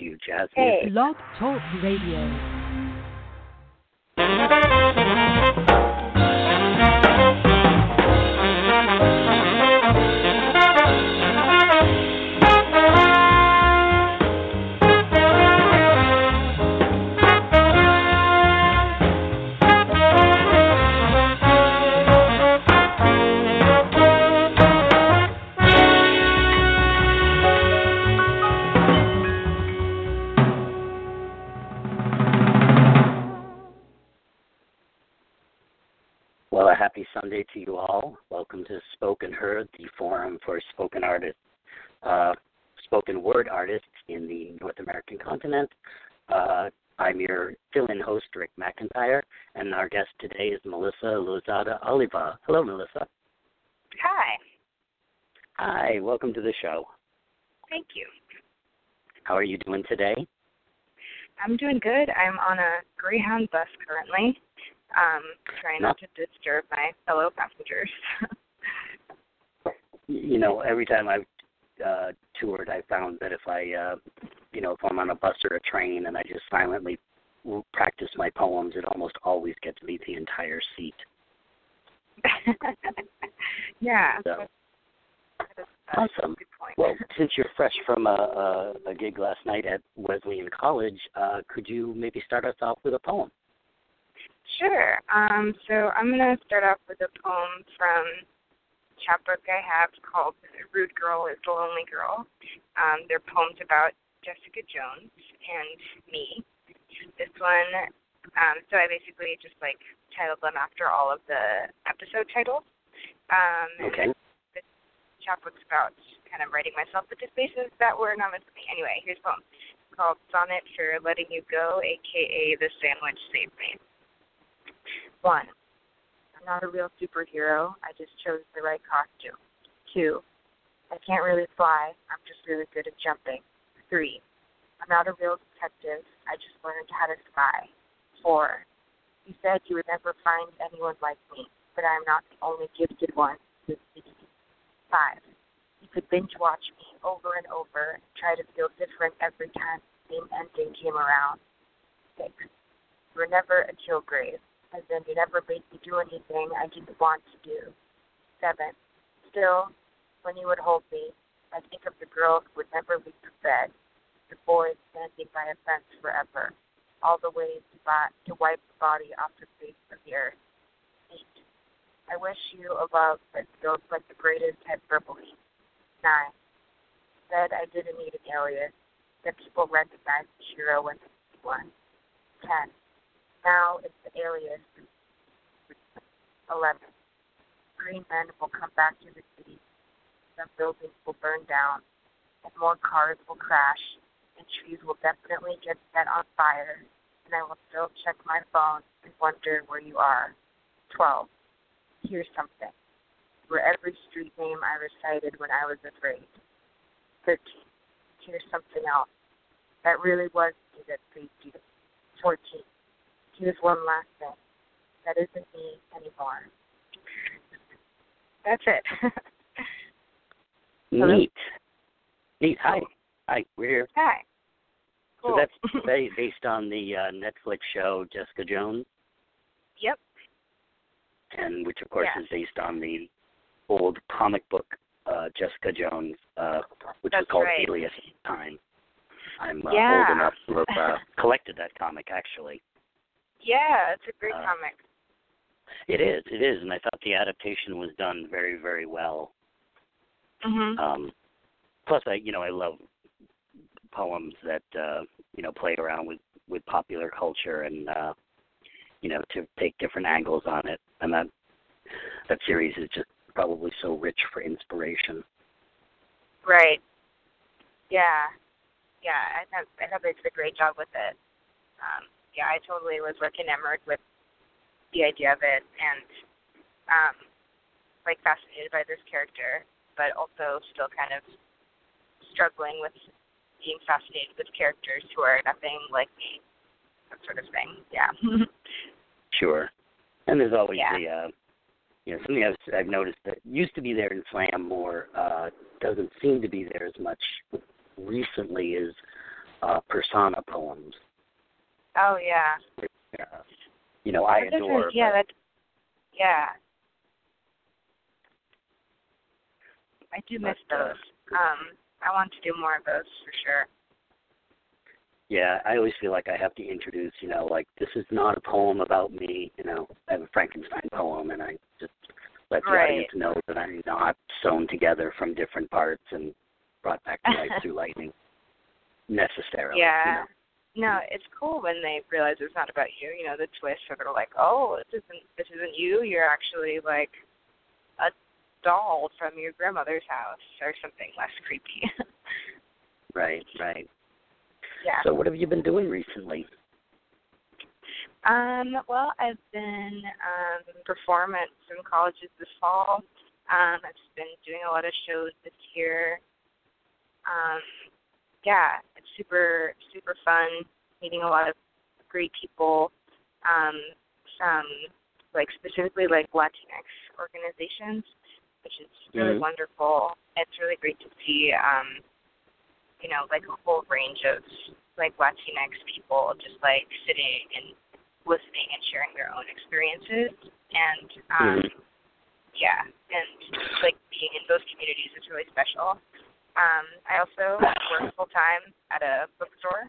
you, Jazz Hey. Music. Blog Talk Radio. Well, a happy Sunday to you all. Welcome to Spoken Heard, the forum for spoken word artists in the North American continent. I'm your fill-in host, Rick McIntyre, and our guest today is Melissa Lozada Oliva. Hello, Melissa. Hi. Hi, welcome to the show. Thank you. How are you doing today? I'm doing good. I'm on a Greyhound bus currently, trying not to disturb my fellow passengers. You know, every time I've toured, I found that if if I'm on a bus or a train and I just silently practice my poems, it almost always gets me the entire seat. Yeah. So, that's awesome. a good point. Well, since you're fresh from a gig last night at Wesleyan College, could you maybe start us off with a poem? Sure. So I'm going to start off with a poem from a chapbook I have called Rude Girl is the Lonely Girl. They're poems about Jessica Jones and me. This one, so I basically just titled them after all of the episode titles. Okay. The chapbook's about kind of writing myself into spaces that were not meant for me. Anyway, here's a poem called Sonnet for Letting You Go, a.k.a. The Sandwich Saved Me. 1. I'm not a real superhero. I just chose the right costume. 2. I can't really fly. I'm just really good at jumping. 3. I'm not a real detective. I just learned how to spy. 4. You said you would never find anyone like me, but I am not the only gifted one. 5. You could binge watch me over and over and try to feel different every time the same ending came around. 6. You were never a Kilgrave, as in you never made me do anything I didn't want to do. 7. Still, when you would hold me, I think of the girl who would never leave the bed, the boy standing by a fence forever, all the way to wipe the body off the face of the earth. 8. I wish you a love that feels like the greatest hyperbole. 9. Said I didn't need an alias, that people recognize the hero when they see one. 10. Now it's the alias. 11. Green men will come back to the city. Some buildings will burn down, and more cars will crash, and trees will definitely get set on fire, and I will still check my phone and wonder where you are. 12. Here's something. You were every street name I recited when I was afraid. 13. Here's something else. That really was me that saved you. 14. Here's one last thing. That isn't me anymore. That's it. Neat. Hi. Hi, we're here. Hi. Cool. So that's based on the Netflix show Jessica Jones? Yep. And which, of course, Yeah. is based on the old comic book Jessica Jones, which was called right. Alias at the time. I'm Yeah. old enough to have collected that comic, actually. Yeah, it's a great comic. It is, and I thought the adaptation was done very, very well. Mhm. Plus, I love poems that play around with popular culture and to take different angles on it, and that series is just probably so rich for inspiration. Right. Yeah. Yeah, I thought they did a great job with it. Yeah, I totally was enamored with the idea of it and fascinated by this character, but also still kind of struggling with being fascinated with characters who are nothing like me, that sort of thing. Yeah. Sure. And there's always Yeah. something I've noticed that used to be there in slam more, doesn't seem to be there as much recently is persona poems. Oh, yeah. I adore. Yeah, yeah. I do miss those. I want to do more of those for sure. Yeah, I always feel like I have to introduce, like, this is not a poem about me, I have a Frankenstein poem, and I just let the audience know that I'm not sewn together from different parts and brought back to life through lightning, necessarily. Yeah. No, it's cool when they realize it's not about you, the twist, where they're like, oh, this isn't you, you're actually, like, a doll from your grandmother's house or something less creepy. Right. Yeah. So what have you been doing recently? Well, I've been performing at some colleges this fall. I've been doing a lot of shows this year. Yeah, it's super, super fun, meeting a lot of great people, some, specifically, Latinx organizations, which is really wonderful. It's really great to see, a whole range of, Latinx people just, sitting and listening and sharing their own experiences. And, yeah, and, being in those communities is really special. I also work full-time at a bookstore.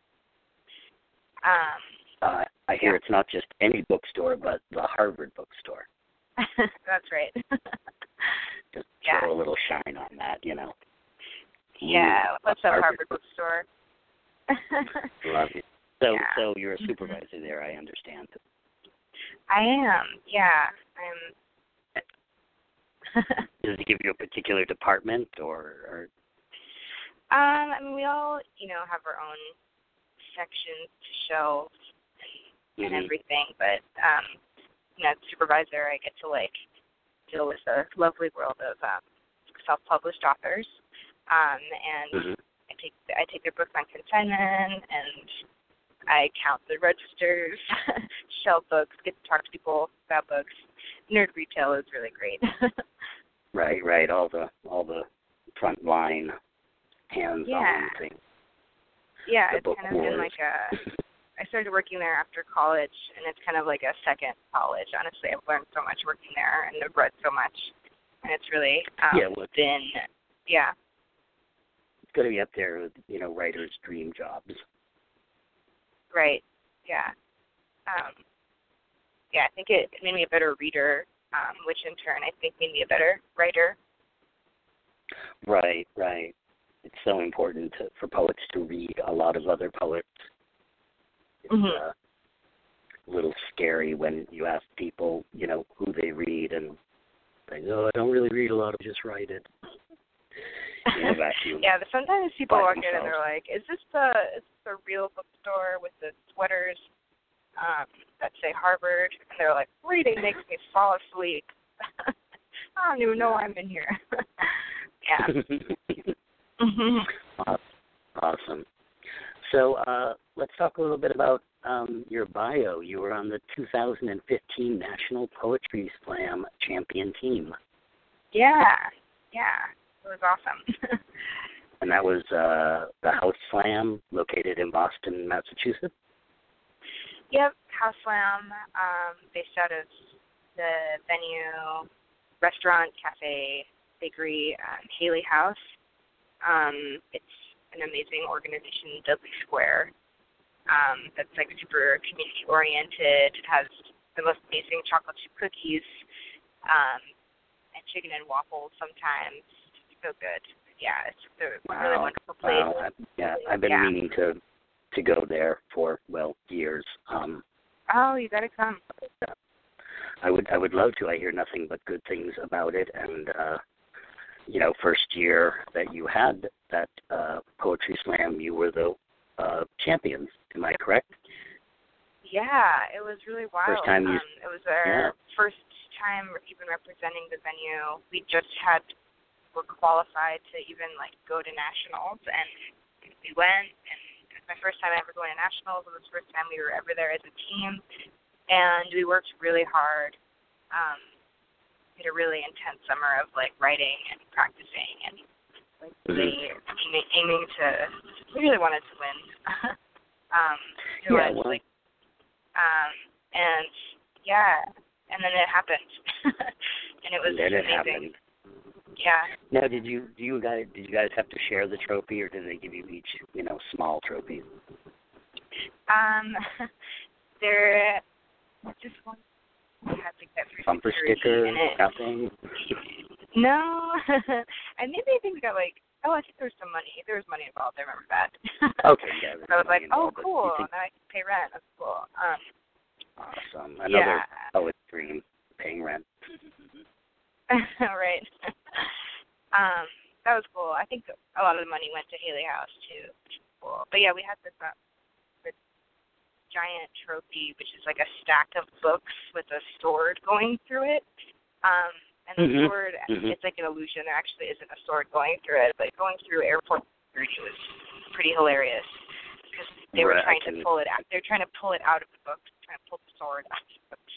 I hear it's not just any bookstore, but the Harvard bookstore. That's right. Just throw a little shine on that, Yeah, what's up, Harvard bookstore? Love it. So you're a supervisor there, I understand. I am, yeah. Does it give you a particular department or? We all, have our own sections to show and everything, but, supervisor, I get to, deal with the lovely world of self-published authors, and I take their books on consignment, and I count the registers, shelf books, get to talk to people about books. Nerd retail is really great. Right. All the front line, hands-on things. Yeah, it's kind of been I started working there after college, and it's kind of like a second college. Honestly, I've learned so much working there, and I've read so much, and it's really been. It's going to be up there with writers' dream jobs. Right. Yeah. I think it made me a better reader, which in turn I think made me a better writer. Right. It's so important for poets to read a lot of other poets. It's a little scary when you ask people, who they read, and they go, I don't really read a lot, I just write it. Yeah, sometimes people walk in and they're like, is this the real bookstore with the sweaters that say Harvard? And they're like, reading makes me fall asleep. I don't even know why I'm in here. Yeah. Awesome. So let's talk a little bit about your bio. You were on the 2015 National Poetry Slam champion team. Yeah. It was awesome. And that was the House Slam located in Boston, Massachusetts? Yep, House Slam, based out of the venue, restaurant, cafe, bakery, Haley House. It's an amazing organization, Dudley Square, that's super community oriented. It has the most amazing chocolate chip cookies, and chicken and waffles sometimes. It's so good. Yeah, it's a really wonderful place. Wow. I've been meaning to go there for years. Oh, you gotta come. I would love to. I hear nothing but good things about it, and first year that you had that poetry slam, you were the champions. Am I correct? Yeah, it was really wild. First time it was our first time even representing the venue. We just were qualified to even go to nationals, and we went, and it was my first time ever going to nationals. It was the first time we were ever there as a team, and we worked really hard. We had a really intense summer of writing and practicing and really aiming to really wanted to win. Yeah, well, and yeah, and then it happened, and it was and then it amazing. happened. Yeah. Now, did you guys have to share the trophy, or did they give you each, small trophies? There just one had like that for Bumper security sticker, in it. nothing. No, and maybe I think we got like, I think there was some money. There was money involved. I remember that. Okay, yeah. So I was like, oh, involved, cool. think... Now I can pay rent. That's cool. Awesome. Another poet dream, paying rent. Right. That was cool. I think a lot of the money went to Haley House too, which was cool. But yeah, we had this giant trophy, which is like a stack of books with a sword going through it. And the sword, it's like an illusion. There actually isn't a sword going through it, but going through airport security was pretty hilarious because they were trying to pull it out. They're trying to pull it out of the books, trying to pull the sword out of the books.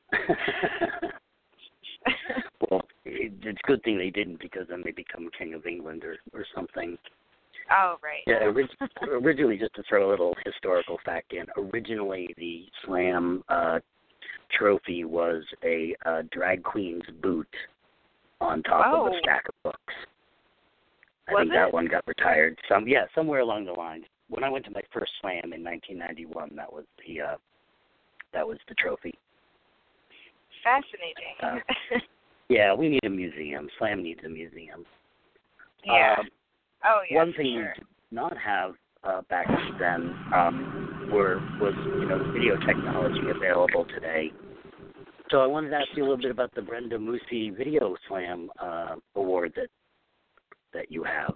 Well, it's a good thing they didn't, because then they become King of England or something. Oh, right. Yeah, originally, just to throw a little historical fact in, originally the Slam trophy was a drag queen's boot on top of a stack of books. I think that one got retired. Somewhere along the lines. When I went to my first Slam in 1991, that was the trophy. Fascinating. Yeah, we need a museum. Slam needs a museum. Yeah. One thing we did not have back then was the video technology available today. So I wanted to ask you a little bit about the Brenda Musi Video Slam award that you have.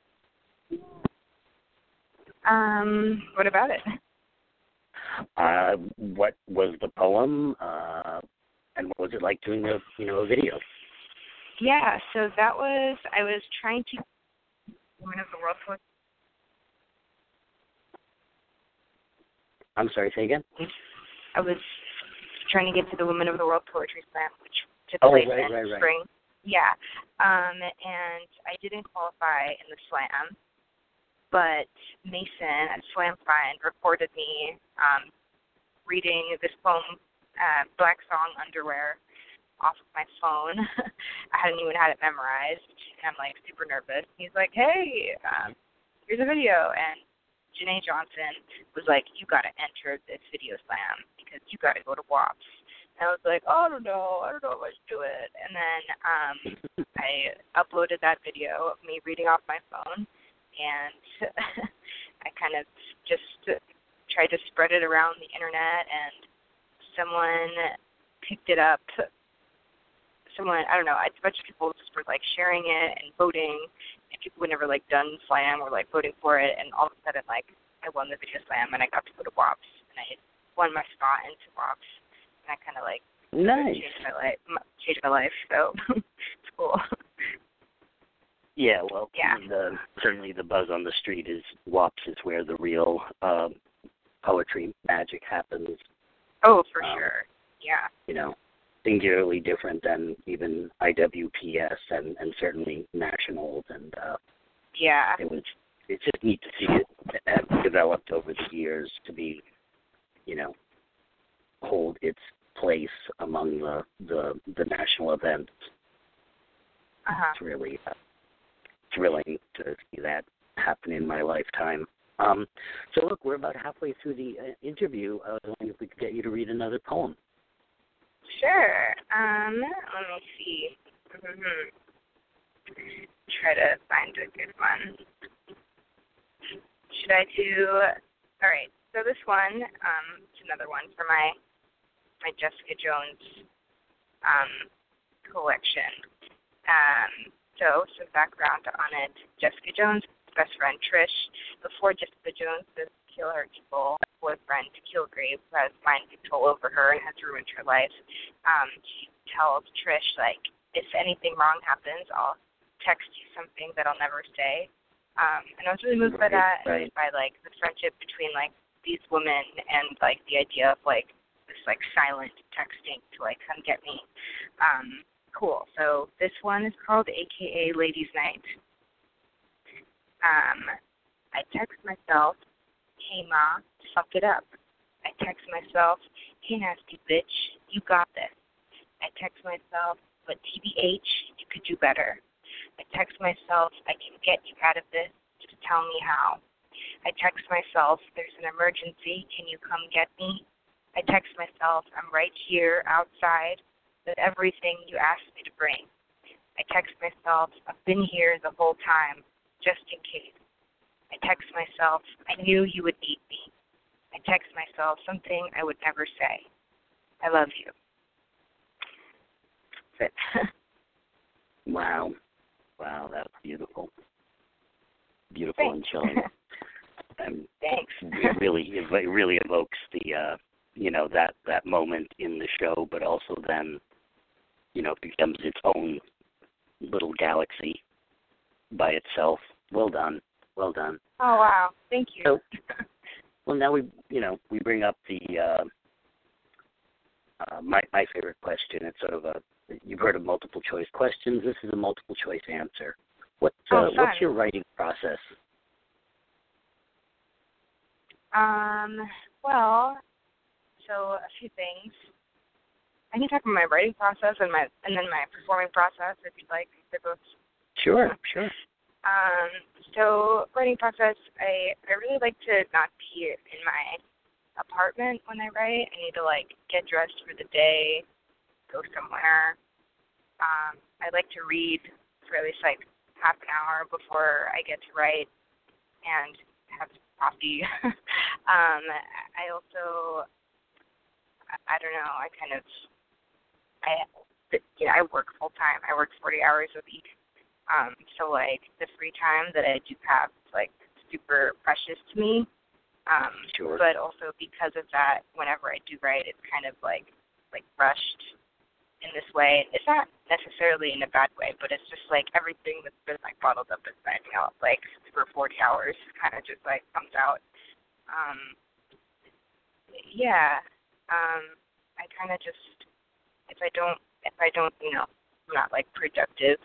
What about it? What was the poem, and what was it like doing a video? Yeah, so I was trying to Women of the World Tour. I'm sorry, say again? I was trying to get to the Women of the World Poetry Slam, which took place in spring. Yeah. And I didn't qualify in the slam, but Mason at Slam Find recorded me reading this poem, Black Song Underwear, off of my phone. I hadn't even had it memorized, and I'm like super nervous. He's like, hey, here's a video, and Janae Johnson was like, you got to enter this video slam because you got to go to WAPS. And I was like, I don't know if I should do it. And then I uploaded that video of me reading off my phone, and I kind of just tried to spread it around the internet, and someone picked it up. I don't know, a bunch of people just were like sharing it and voting, and people who had never like done slam were like voting for it, and all of a sudden like I won the video slam and I got to go to WAPS, and I won my spot into WAPS, and I kind of like changed my life. So it's cool. Yeah, well, certainly the buzz on the street is WAPS is where the real poetry magic happens. Oh, for sure. Yeah. Singularly different than even IWPS and certainly nationals, and it's just neat to see it have developed over the years to be, hold its place among the national events. It's really thrilling to see that happen in my lifetime. So look, we're about halfway through the interview. I was wondering if we could get you to read another poem. Sure. Let me see. Try to find a good one. Should I do? All right. So this one, it's another one for my Jessica Jones collection. So some background on it. Jessica Jones' best friend Trish, before Jessica Jones does kill her evil boyfriend Kilgrave, who has mind control over her and has ruined her life, she tells Trish, like, if anything wrong happens, I'll text you something that I'll never say. And I was really moved by that, and by like the friendship between like these women and like the idea of like this like silent texting to like come get me. Cool. So this one is called AKA Ladies Night. I text myself, hey, Ma, fuck it up. I text myself, hey, nasty bitch, you got this. I text myself, but TBH, you could do better. I text myself, I can get you out of this, just tell me how. I text myself, there's an emergency, can you come get me? I text myself, I'm right here outside with everything you asked me to bring. I text myself, I've been here the whole time, just in case. I text myself, I knew you would need me. I text myself something I would never say. I love you. That's it. Wow. Wow, that was beautiful. Beautiful Thanks. and chilling. Thanks. It really evokes the that moment in the show, but also then, it becomes its own little galaxy by itself. Well done. Well done. Oh, wow. Thank you. So, well, now we bring up the my favorite question. It's sort of you've heard of multiple choice questions. This is a multiple choice answer. What's your writing process? Well, so a few things. I can talk about my writing process and then my performing process if you'd like. They're both. Sure. So writing process, I really like to not be in my apartment when I write. I need to get dressed for the day, go somewhere. I like to read for at least half an hour before I get to write and have coffee. I also, I don't know, I work full time. I work 40 hours a week. So the free time that I do have is super precious to me. Sure. But also because of that, whenever I do write, it's kind of rushed in this way. It's not necessarily in a bad way, but it's just everything that's been bottled up inside me all for 40 hours kind of just comes out. I kind of just if I don't I'm not productive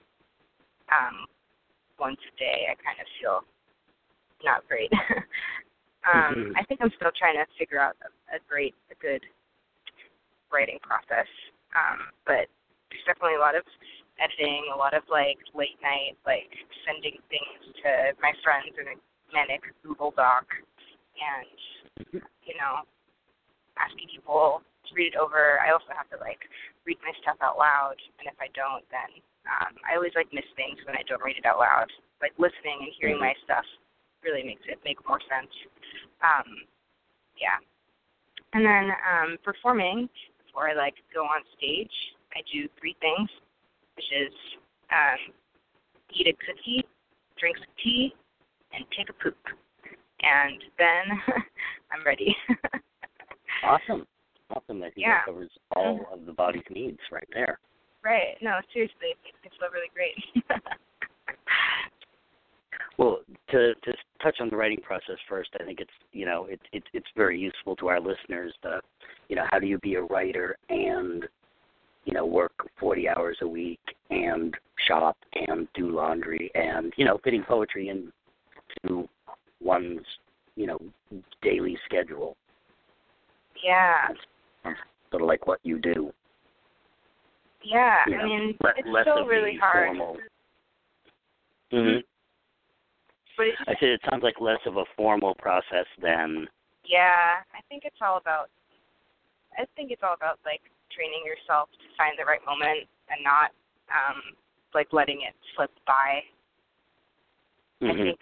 once a day, I kind of feel not great. I think I'm still trying to figure out a good writing process. But there's definitely a lot of editing, a lot of late night, sending things to my friends in a manic Google Doc and, asking people to read it over. I also have to read my stuff out loud, and if I don't, then I always miss things when I don't read it out loud. Listening and hearing my stuff really makes it make more sense. And then performing, before I go on stage, I do 3 things, which is eat a cookie, drink some tea, and take a poop. And then I'm ready. Awesome. I think that covers all of the body's needs right there. Right. No, seriously, it's really great. Well, to touch on the writing process first, I think it's very useful to our listeners. How do you be a writer and work 40 hours a week and shop and do laundry and fitting poetry into one's daily schedule. Yeah. That's sort of like what you do. Yeah, I mean, it's still really hard. Mm-hmm. But I said it sounds like less of a formal process than. Yeah, I think it's all about training yourself to find the right moment and not letting it slip by. I think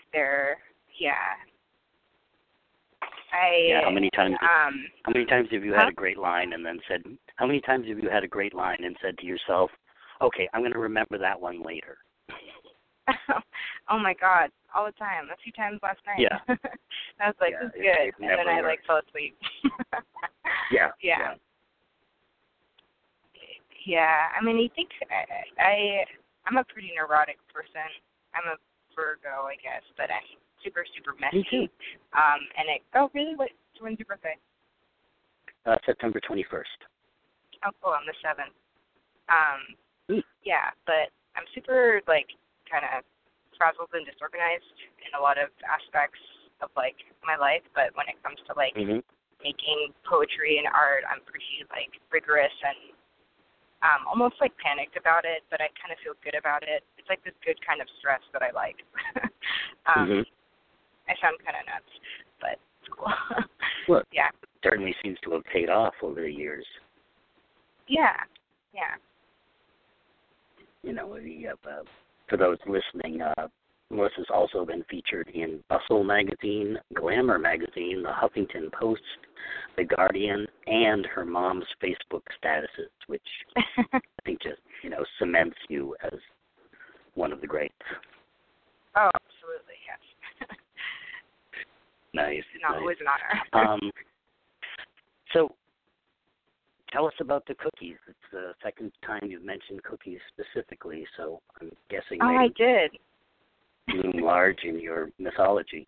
how many times have you had a great line and then said? How many times have you had a great line and said to yourself, "Okay, I'm going to remember that one later"? Oh my God, all the time. A few times last night. Yeah. I was this is good, and then I fell asleep. Yeah. I mean, you think I'm a pretty neurotic person. I'm a Virgo, I guess, but I'm super, super messy. Me too. Really? When's your birthday? September 21st. Oh, cool. I'm the 7th. Yeah, but I'm super, kind of frazzled and disorganized in a lot of aspects of like my life, but when it comes to like making poetry and art, I'm pretty like rigorous and almost like panicked about it, but I kind of feel good about it. It's like this good kind of stress that I like. I sound kind of nuts, but it's cool. Well, yeah. It certainly seems to have paid off over the years. Yeah. You know, for those listening, Melissa's also been featured in Bustle magazine, Glamour magazine, the Huffington Post, The Guardian, and her mom's Facebook statuses, which I think just, cements you as one of the greats. Oh, absolutely, yes. Nice. No, nice. It was an honor. So, tell us about the cookies. It's the second time you've mentioned cookies specifically, so I'm guessing I did. Loom large in your mythology.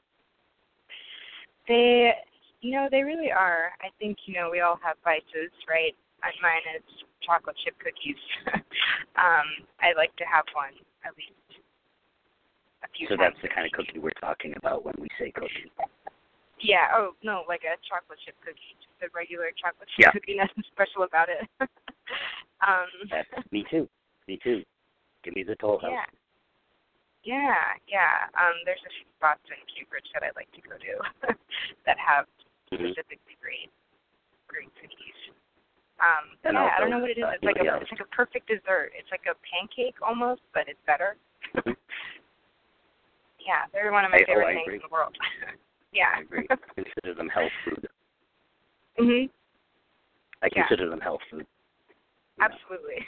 They really are. I think, we all have vices, right? Mine is chocolate chip cookies. I like to have one at least a few times. So that's the kind of cookie we're talking about when we say cookie. Yeah. Oh, no, like a chocolate chip cookie. Just a regular chocolate chip cookie. Nothing special about it. Me too. Give me the Toll House. Yeah. There's a few spots in Cambridge that I like to go to that have specifically great cookies. I don't know what it is. It's like a perfect dessert. It's like a pancake almost, but it's better. Yeah, they're one of my favorite things in the world. Yeah. I agree. I consider them health food. I consider them health food. Absolutely.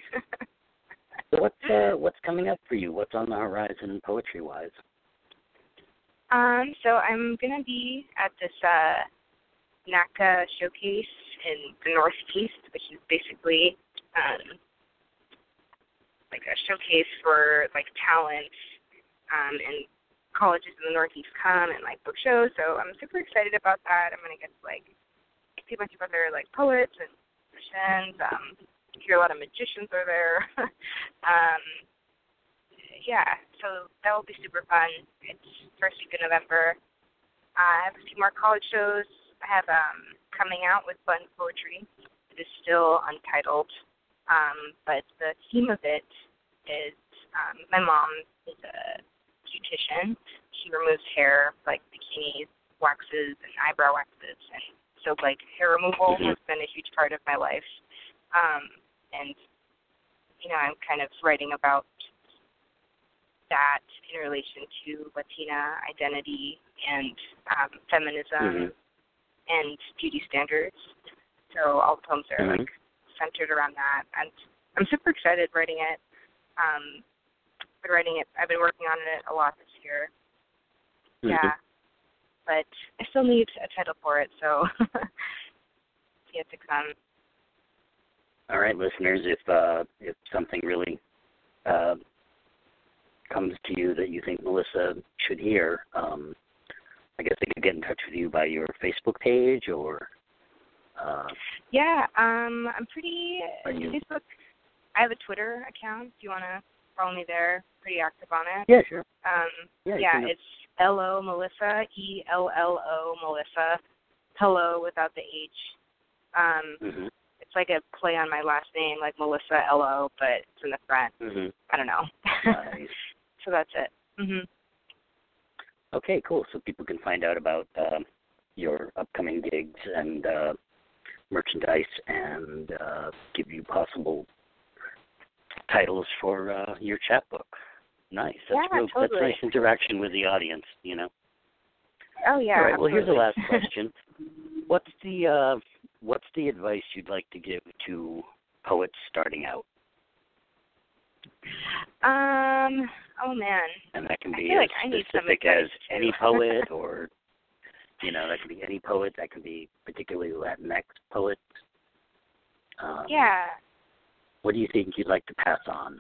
So what's coming up for you? What's on the horizon poetry-wise? So I'm going to be at this NACA showcase in the Northeast, which is basically like a showcase for like talent, and colleges in the Northeast come and like book shows. So I'm super excited about that. I'm going to get to like see a bunch of other like poets and musicians. Hear a lot of magicians are there. So that will be super fun. It's first week of November. I have a few more college shows. I have coming out with Bun Poetry. It is still untitled, but the theme of it is my mom is a beautician. She removes hair, like bikinis, waxes, and eyebrow waxes, and so like hair removal has been a huge part of my life. And I'm kind of writing about that in relation to Latina identity and feminism and beauty standards. So all the poems are like centered around that, and I'm super excited writing it. I've been working on it a lot this year. Yeah, but I still need a title for it, so it's yet to come. All right, listeners, if something really comes to you that you think Melissa should hear, I guess they could get in touch with you by your Facebook page or... I'm pretty... Facebook, I have a Twitter account. If you want to follow me there, pretty active on it. Yeah, sure. It's L-O Melissa, E-L-L-O Melissa, hello without the H. It's like a play on my last name, like Melissa L-O, but it's in the front. I don't know. Nice. So that's it. Okay, cool. So people can find out about your upcoming gigs and merchandise and give you possible titles for your chapbook. Nice. That's totally. That's nice interaction with the audience, Oh, yeah. All right, well, absolutely. here's the last question. What's the advice you'd like to give to poets starting out? Oh, man. And that can be as like specific as any poet, or, that can be any poet. That can be particularly Latinx poets. Yeah. What do you think you'd like to pass on?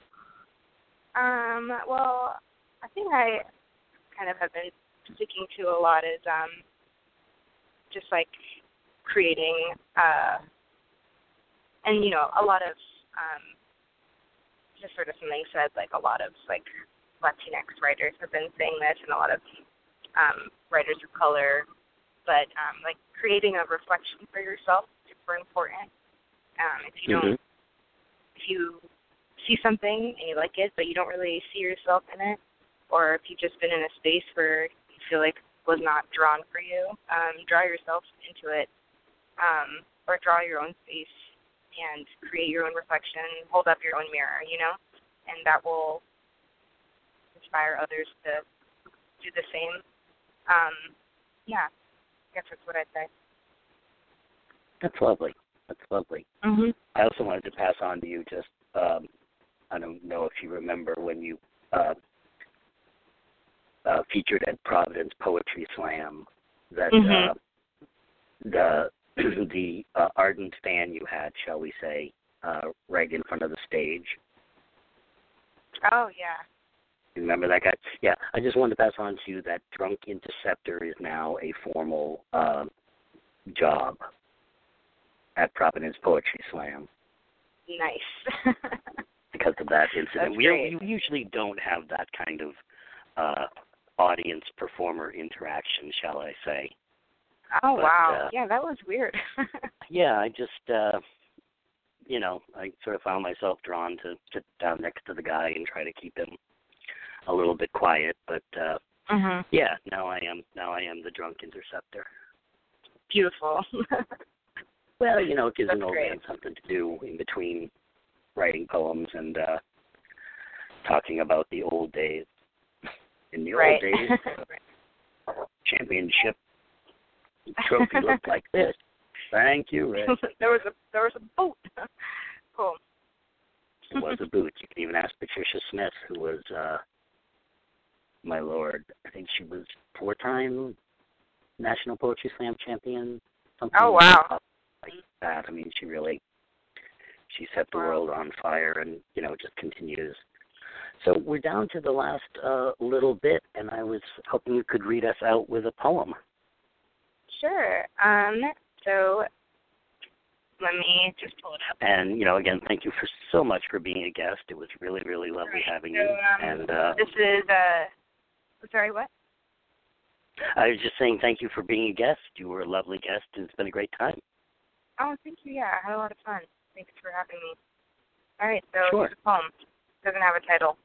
Well, I think I kind of have been sticking to a lot is just like creating and a lot of just sort of something said, like a lot of like Latinx writers have been saying this, and a lot of writers of color. But like creating a reflection for yourself is super important. If you don't, if you see something and you like it, but you don't really see yourself in it, or if you've just been in a space where you feel like was not drawn for you, draw yourself into it, or draw your own space and create your own reflection, hold up your own mirror, and that will inspire others to do the same. Yeah, I guess that's what I'd say. That's lovely. That's lovely. Mm-hmm. I also wanted to pass on to you just, I don't know if you remember when you featured at Providence Poetry Slam that the ardent fan you had, shall we say, right in front of the stage. Oh, yeah. You remember that guy? Yeah, I just wanted to pass on to you that Drunk Interceptor is now a formal job at Providence Poetry Slam. Nice. Because of that incident. We usually don't have that kind of audience-performer interaction, shall I say. Oh, wow. Yeah, that was weird. Yeah, I just, I sort of found myself drawn to sit down next to the guy and try to keep him a little bit quiet. But, yeah, now I am the Drunk Interceptor. Beautiful. Well, it gives an old great. man something to do in between writing poems and talking about the old days. In the old days, championship trophy looked like this. Thank you, Rick. There was a boot. Cool. It was a boot. You can even ask Patricia Smith, who was, my lord, I think she was 4-time National Poetry Slam champion. Something like that. I mean, she set the world on fire, and it just continues. So we're down to the last little bit, and I was hoping you could read us out with a poem. Sure. So let me just pull it up. And, again, thank you so much for being a guest. It was really, really lovely having you. And this is, sorry, what? I was just saying thank you for being a guest. You were a lovely guest, and it's been a great time. Oh, thank you. Yeah, I had a lot of fun. Thanks for having me. All right, so Sure. Here's a poem. It doesn't have a title.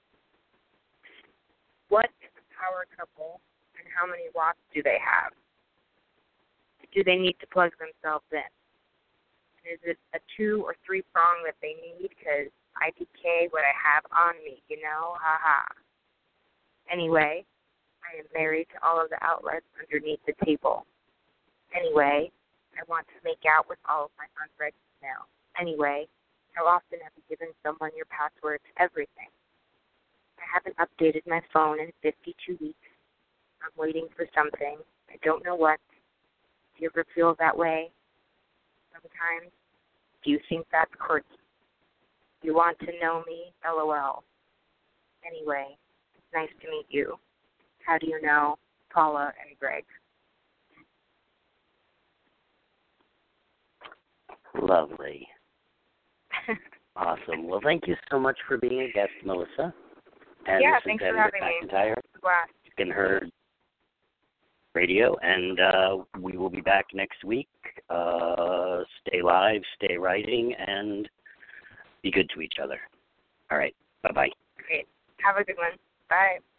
What is a power couple, and how many watts do they have? Do they need to plug themselves in? Is it a 2 or 3 prong that they need? Because I decay what I have on me, Ha-ha. Anyway, I am married to all of the outlets underneath the table. Anyway, I want to make out with all of my unread emails. Anyway, how often have you given someone your password to everything? I haven't updated my phone in 52 weeks. I'm waiting for something. I don't know what. Do you ever feel that way? Sometimes. Do you think that's quirky? You want to know me? LOL. Anyway, it's nice to meet you. How do you know Paula and Greg? Lovely. Awesome. Well, thank you so much for being a guest, Melissa. And Yeah, this thanks has for been having Rick me. McIntyre. Blast. You can hear radio, and we will be back next week. Stay live, stay writing, and be good to each other. All right. Bye-bye. Great. Have a good one. Bye.